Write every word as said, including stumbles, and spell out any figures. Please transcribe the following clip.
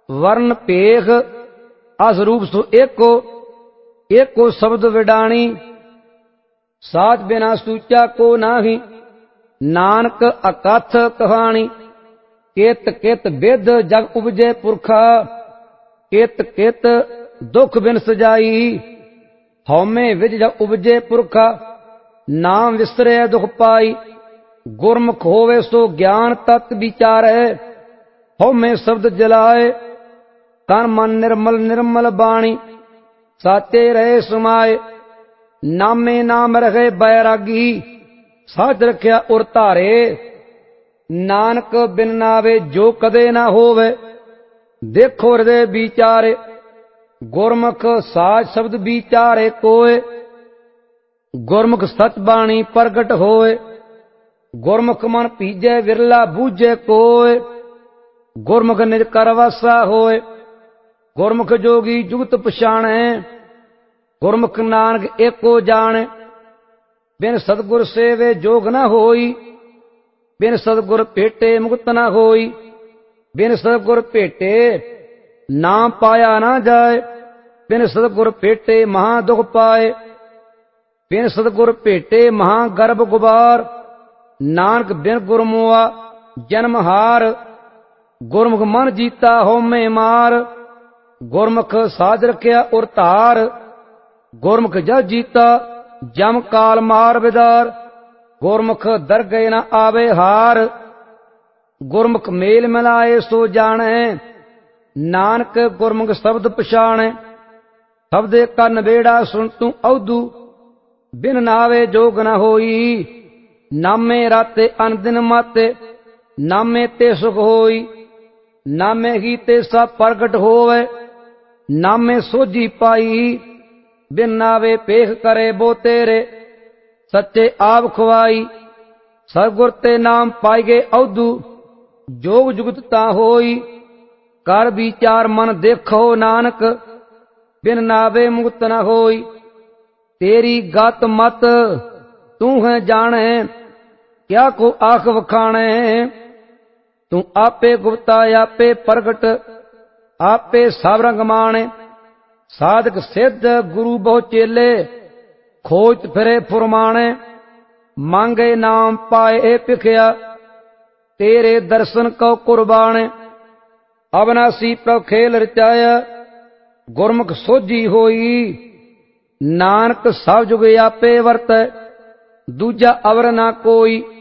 वर्ण पेख अस रूप सो एको, एको शब्द विडाणी, साध बिना सूचा को नाही, नानक अकथ कहानी। केत केत विद जग उपजे पुरखा, केत केत दुख बिन सजाई, हौमे विज जग उपजे पुरखा, नाम विसरे दुख पाई। गुरमुख होवे सो ज्ञान तत् विचारै, हौमे शब्द जलाए, तन मन निर्मल निर्मल बाणी, साचे रहे समाए। नामे नाम रहे बैरागी, साच रखिया उर धारे, नानक बिन नावे जो कदे ना होवे, देखो हृदय विचारे। गुरमुख साच शब्द विचारे कोय, गुरमुख सच बाणी प्रगट होए। गुरमुख मन पीजे विरला बूझे कोय, गुरमुख निज कर वासा होए। गुरमुख जोगी जुगत पछाणै, गुरमुख नानक एको जाने। बिन सतगुर सेवे जोग न होई, बिन सतगुर भेटे मुक्त न होई। बिन सतगुर भेटे नाम पाया ना जाए, बिन सतगुर भेटे महा दुख पाए। बिन सतगुर भेटे महा गर्भ गुबार, नानक बिन गुरमुआ जन्म हार। गुरमुख मन जीता होमे मार, गुरमुख साज रखिया उर धार। गुरमुख जग जीता जम काल मार बिदार, गुरमुख दर गए न आवे हार। गुरमुख मेल मिलाए सो जाने, नानक गुरमुख शब्द पछाणे। शब्दे का नबेड़ा सुन तू औदू, बिन नावे जोग न होई। नामे राते अन दिन माते, नामे ते सुख होई। नामे ही ते सब प्रगट होवे, नामे सोझी पाई। बिन नावे पेख करे बो तेरे, सच्चे आप खुआई। सतगुर ते नाम पाई गए औदू, जोग जुगत होई। कर विचार मन देखो नानक, बिन नावे मुक्त न होई। तेरी गत मत तू है जाने, क्या को आख वखाणे। तू आपे गुप्ता आपे प्रगट, आपे सब रंग माणे। साधक सिद्ध गुरु बहु चेले, खोज फिरे फुरमाणे। मांगे नाम पाए पिखिया, तेरे दर्शन को कुर्बाने। अविनाशी प्रभ खेल रचाया, गुरमुख सोझी होई। नानक सब जुग आपे वर्तै, दूजा अवर ना कोई।